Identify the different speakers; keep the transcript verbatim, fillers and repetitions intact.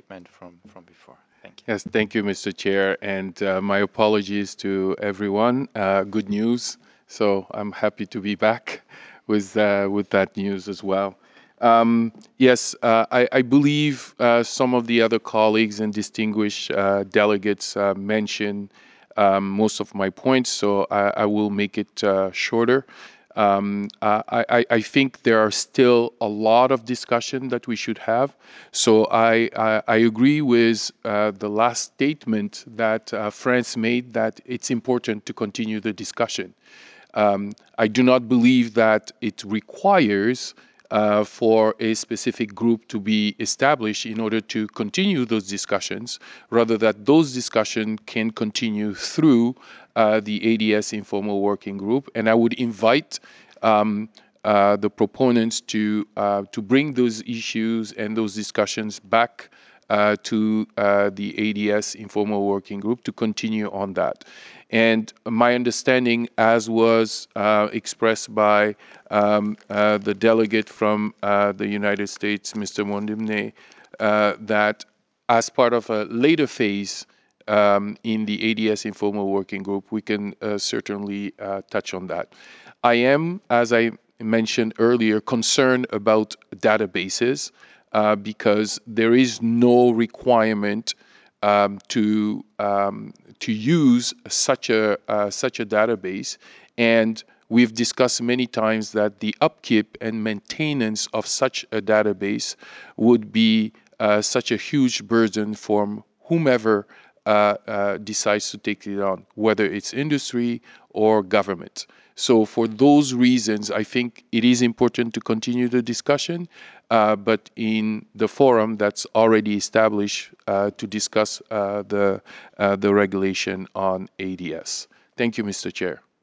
Speaker 1: statement from, from before. Thank you.
Speaker 2: Yes, thank you, Mister Chair, and uh, my apologies to everyone. Uh, good news, so I'm happy to be back with uh, with that news as well. Um, yes, uh, I, I believe uh, some of the other colleagues and distinguished uh, delegates uh, mentioned um, most of my points, so I, I will make it uh, shorter. Um, I, I, I think there are still a lot of discussion that we should have. So I, I, I agree with uh, the last statement that uh, France made, that it's important to continue the discussion. Um, I do not believe that it requires uh, for a specific group to be established in order to continue those discussions, rather that those discussions can continue through uh, the A D S informal working group. And I would invite um, uh, the proponents to uh, to bring those issues and those discussions back uh, to uh, the A D S informal working group to continue on that. And my understanding, as was uh, expressed by um, uh, the delegate from uh, the United States, Mister Mondimne, uh, that as part of a later phase um, in the A D S informal working group, we can uh, certainly uh, touch on that. I am, as I mentioned earlier, concerned about databases uh, because there is no requirement um, to um, to use such a uh, such a database, and we've discussed many times that the upkeep and maintenance of such a database would be uh, such a huge burden for whomever uh, uh, decides to take it on, whether it's industry or government. So for those reasons, I think it is important to continue the discussion, uh, but in the forum that's already established uh, to discuss uh, the, uh, the regulation on A D S. Thank you, Mister Chair.